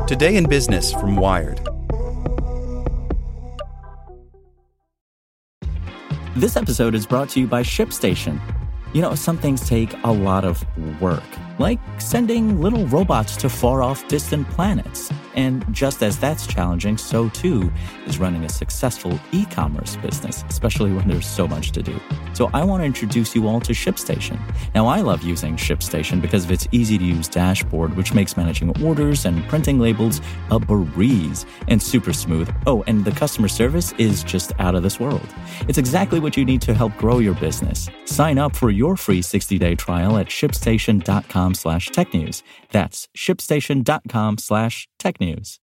Today in Business from Wired. This episode is brought to you by ShipStation. You know, some things take a lot of work, like sending little robots to far-off distant planets. And just as that's challenging, so too is running a successful e-commerce business, especially when there's so much to do. So I want to introduce you all to ShipStation. Now, I love using ShipStation because of its easy-to-use dashboard, which makes managing orders and printing labels a breeze and super smooth. Oh, and the customer service is just out of this world. It's exactly what you need to help grow your business. Sign up for your free 60-day trial at shipstation.com/technews. That's shipstation.com/technews.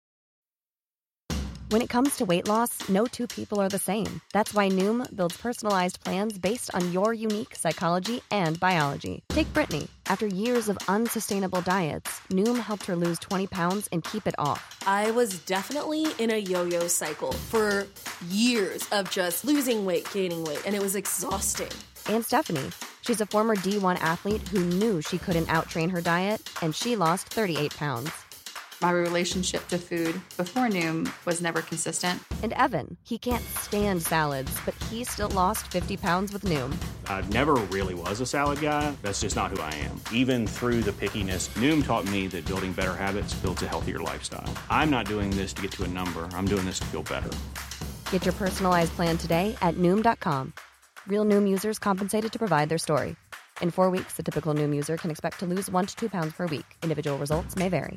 When it comes to weight loss, no two people are the same. That's why Noom builds personalized plans based on your unique psychology and biology. Take Brittany. After years of unsustainable diets, Noom helped her lose 20 pounds and keep it off. I was definitely in a yo-yo cycle for years of just losing weight, gaining weight, and it was exhausting. And Stephanie. She's a former D1 athlete who knew she couldn't outtrain her diet, and she lost 38 pounds. My relationship to food before Noom was never consistent. And Evan, he can't stand salads, but he still lost 50 pounds with Noom. I never really was a salad guy. That's just not who I am. Even through the pickiness, Noom taught me that building better habits builds a healthier lifestyle. I'm not doing this to get to a number. I'm doing this to feel better. Get your personalized plan today at Noom.com. Real Noom users compensated to provide their story. In 4 weeks, the typical Noom user can expect to lose 1 to 2 pounds per week. Individual results may vary.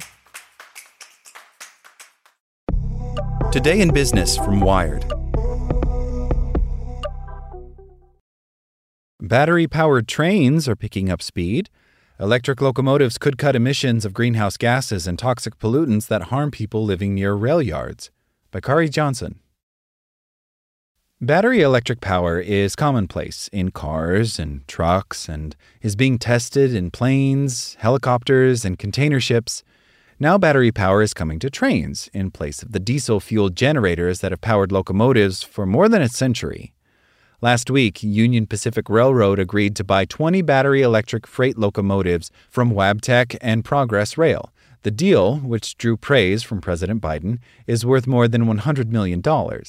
Today in Business from Wired. Battery-powered trains are picking up speed. Electric locomotives could cut emissions of greenhouse gases and toxic pollutants that harm people living near rail yards. By Kari Johnson. Battery electric power is commonplace in cars and trucks and is being tested in planes, helicopters, and container ships. Now battery power is coming to trains in place of the diesel-fueled generators that have powered locomotives for more than a century. Last week, Union Pacific Railroad agreed to buy 20 battery electric freight locomotives from Wabtec and Progress Rail. The deal, which drew praise from President Biden, is worth more than $100 million.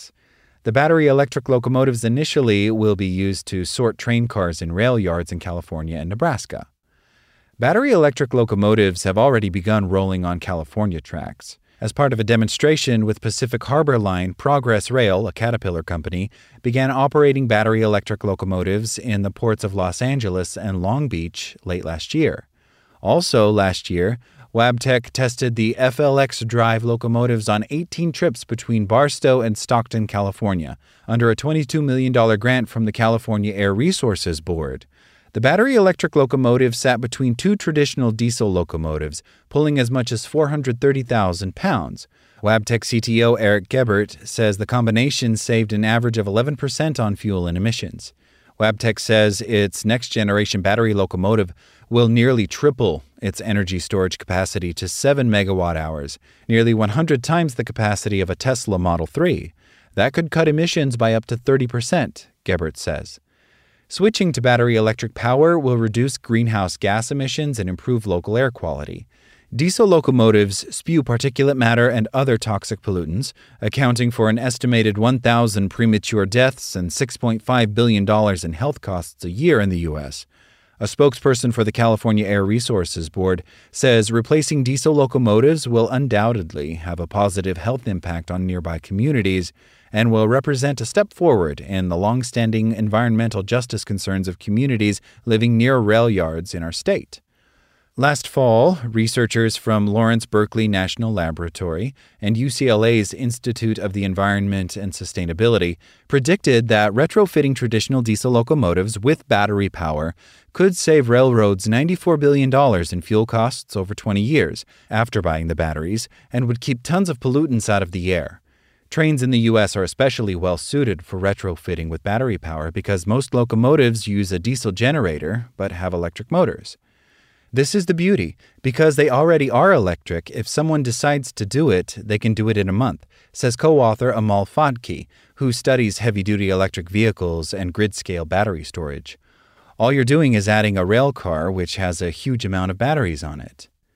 The battery electric locomotives initially will be used to sort train cars in rail yards in California and Nebraska. Battery electric locomotives have already begun rolling on California tracks. As part of a demonstration with Pacific Harbor Line, Progress Rail, a Caterpillar company, began operating battery electric locomotives in the ports of Los Angeles and Long Beach late last year. Also last year, Wabtec tested the FLX Drive locomotives on 18 trips between Barstow and Stockton, California, under a $22 million grant from the California Air Resources Board. The battery electric locomotive sat between two traditional diesel locomotives, pulling as much as 430,000 pounds. Wabtec CTO Eric Gebert says the combination saved an average of 11% on fuel and emissions. Wabtec says its next-generation battery locomotive will nearly triple its energy storage capacity to 7 megawatt-hours, nearly 100 times the capacity of a Tesla Model 3. That could cut emissions by up to 30%, Gebert says. Switching to battery electric power will reduce greenhouse gas emissions and improve local air quality. Diesel locomotives spew particulate matter and other toxic pollutants, accounting for an estimated 1,000 premature deaths and $6.5 billion in health costs a year in the U.S. A spokesperson for the California Air Resources Board says replacing diesel locomotives will undoubtedly have a positive health impact on nearby communities and will represent a step forward in the long-standing environmental justice concerns of communities living near rail yards in our state. Last fall, researchers from Lawrence Berkeley National Laboratory and UCLA's Institute of the Environment and Sustainability predicted that retrofitting traditional diesel locomotives with battery power could save railroads $94 billion in fuel costs over 20 years after buying the batteries and would keep tons of pollutants out of the air. Trains in the U.S. are especially well suited for retrofitting with battery power because most locomotives use a diesel generator but have electric motors. This is the beauty. Because they already are electric, if someone decides to do it, they can do it in a month, says co-author Amal Fadki, who studies heavy-duty electric vehicles and grid-scale battery storage. All you're doing is adding a rail car which has a huge amount of batteries on it.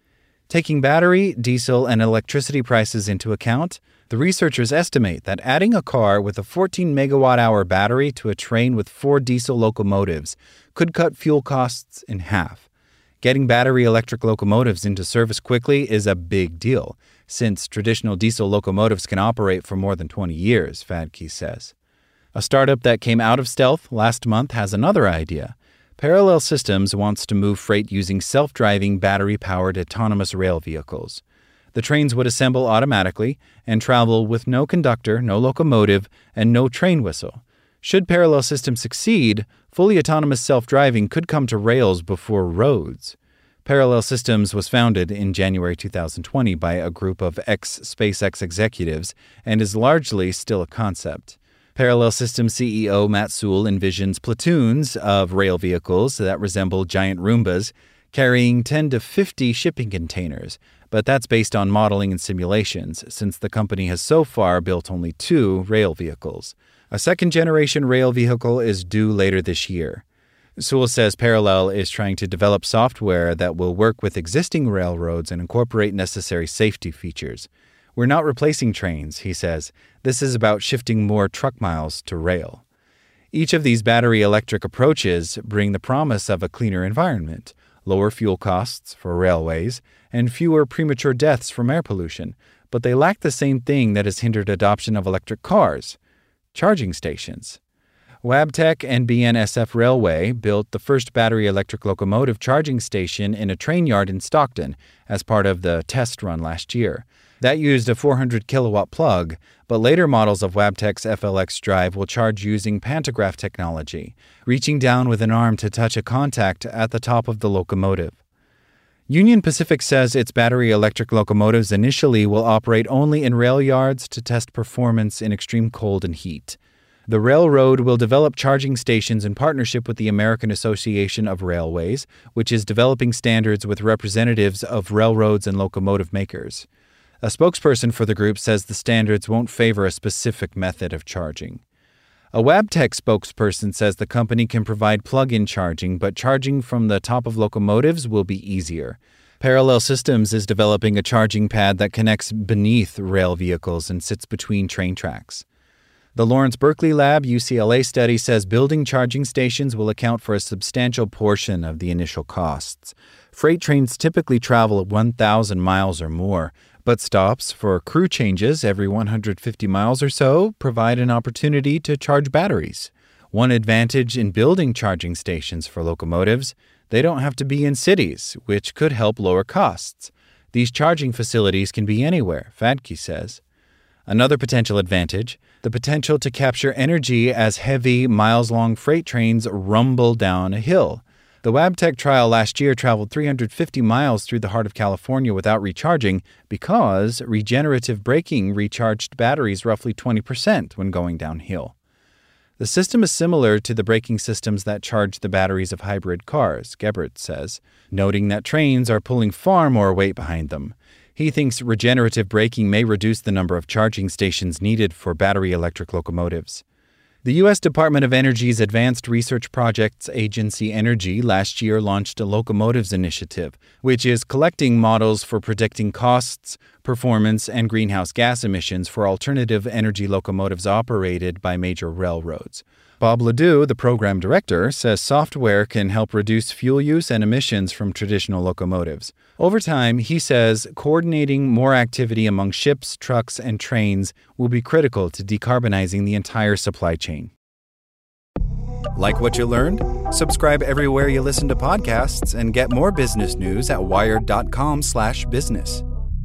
Taking battery, diesel, and electricity prices into account, the researchers estimate that adding a car with a 14 megawatt-hour battery to a train with 4 diesel locomotives could cut fuel costs in half. Getting battery electric locomotives into service quickly is a big deal, since traditional diesel locomotives can operate for more than 20 years, Fadke says. A startup that came out of stealth last month has another idea. Parallel Systems wants to move freight using self-driving, battery-powered autonomous rail vehicles. The trains would assemble automatically and travel with no conductor, no locomotive, and no train whistle. Should Parallel Systems succeed, fully autonomous self-driving could come to rails before roads. Parallel Systems was founded in January 2020 by a group of ex-SpaceX executives and is largely still a concept. Parallel Systems CEO Matt Sewell envisions platoons of rail vehicles that resemble giant Roombas, carrying 10 to 50 shipping containers, but that's based on modeling and simulations, since the company has so far built only 2 rail vehicles. A second-generation rail vehicle is due later this year. Sewell says Parallel is trying to develop software that will work with existing railroads and incorporate necessary safety features. We're not replacing trains, he says. This is about shifting more truck miles to rail. Each of these battery electric approaches bring the promise of a cleaner environment, lower fuel costs for railways, and fewer premature deaths from air pollution, but they lack the same thing that has hindered adoption of electric cars: charging stations. Wabtec and BNSF Railway built the first battery electric locomotive charging station in a train yard in Stockton as part of the test run last year. That used a 400-kilowatt plug, but later models of Wabtec's FLX drive will charge using pantograph technology, reaching down with an arm to touch a contact at the top of the locomotive. Union Pacific says its battery electric locomotives initially will operate only in rail yards to test performance in extreme cold and heat. The railroad will develop charging stations in partnership with the American Association of Railways, which is developing standards with representatives of railroads and locomotive makers. A spokesperson for the group says the standards won't favor a specific method of charging. A Wabtec spokesperson says the company can provide plug-in charging, but charging from the top of locomotives will be easier. Parallel Systems is developing a charging pad that connects beneath rail vehicles and sits between train tracks. The Lawrence Berkeley Lab UCLA study says building charging stations will account for a substantial portion of the initial costs. Freight trains typically travel 1,000 miles or more, but stops for crew changes every 150 miles or so provide an opportunity to charge batteries. One advantage in building charging stations for locomotives, they don't have to be in cities, which could help lower costs. These charging facilities can be anywhere, Fadke says. Another potential advantage, the potential to capture energy as heavy, miles-long freight trains rumble down a hill. The Wabtec trial last year traveled 350 miles through the heart of California without recharging because regenerative braking recharged batteries roughly 20% when going downhill. The system is similar to the braking systems that charge the batteries of hybrid cars, Gebert says, noting that trains are pulling far more weight behind them. He thinks regenerative braking may reduce the number of charging stations needed for battery electric locomotives. The U.S. Department of Energy's Advanced Research Projects Agency Energy last year launched a locomotives initiative, which is collecting models for predicting costs, performance, and greenhouse gas emissions for alternative energy locomotives operated by major railroads. Bob Ledoux, the program director, says software can help reduce fuel use and emissions from traditional locomotives. Over time, he says, coordinating more activity among ships, trucks, and trains will be critical to decarbonizing the entire supply chain. Like what you learned? Subscribe everywhere you listen to podcasts and get more business news at wired.com/business.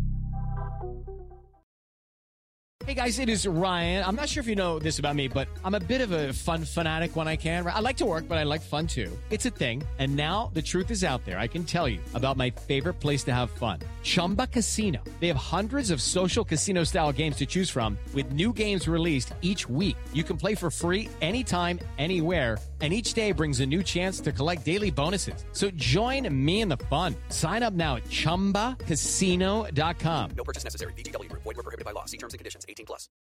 Hey guys, it is Ryan. I'm not sure if you know this about me, but I'm a bit of a fun fanatic when I can. I like to work, but I like fun too. It's a thing. And now the truth is out there. I can tell you about my favorite place to have fun. Chumba Casino. They have hundreds of social casino style games to choose from with new games released each week. You can play for free anytime, anywhere. And each day brings a new chance to collect daily bonuses. So join me in the fun. Sign up now at ChumbaCasino.com. No purchase necessary. VGW Group. Void where prohibited by law. See terms and conditions. 18+.